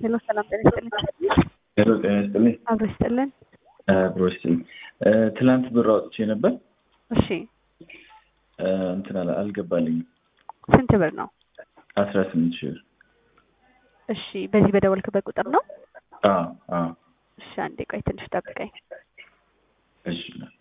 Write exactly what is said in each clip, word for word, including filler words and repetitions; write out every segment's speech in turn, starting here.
ሄሎ ሰላም ጤና ይስጥልኝ። ሄሎ ጤና ይስጥልኝ። አብሮ ይስጥልን። አብሮ ይስጥልኝ። ትላንት ብር አውጥቼ ነበር። እሺ እንትን አለ አልገባልኝም። ስንት ብር ነው? አስራ ስምንት ሺህ ብር። እሺ በዚህ በደወልክበት ቁጥር ነው? አዎ አዎ። እሺ አንዴ ቆይ ትንሽ ጠብቀኝ። እሺ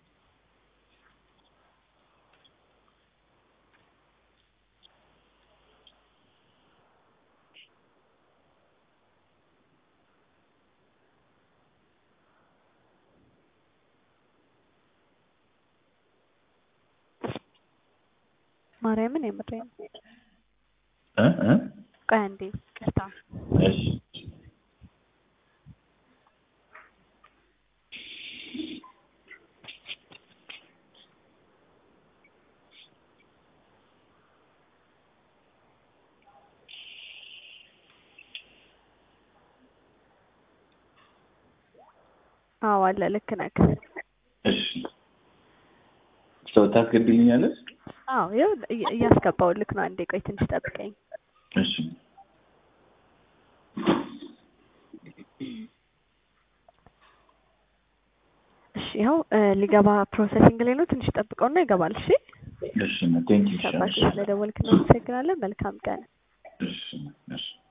ማርያምን የምትረኝ እ እ ቆይ አንዴ ቀስታ እሺ አዎ አለ ልክ ነህ። እሺ ሰው ታስገቢልኛለሽ? አዎ ይኸው እያስገባው ልክ ነው። አንዴ ቆይ ትንሽ ጠብቀኝ። እሺ እሺ ይኸው ሊገባ ፕሮሰሲንግ ላይ ነው። ትንሽ ጠብቀውና ይገባል። እሺ እሺ ቴንክ ዩ። ስለደወልክ እናመሰግናለን። መልካም ቀን። እሺ እሺ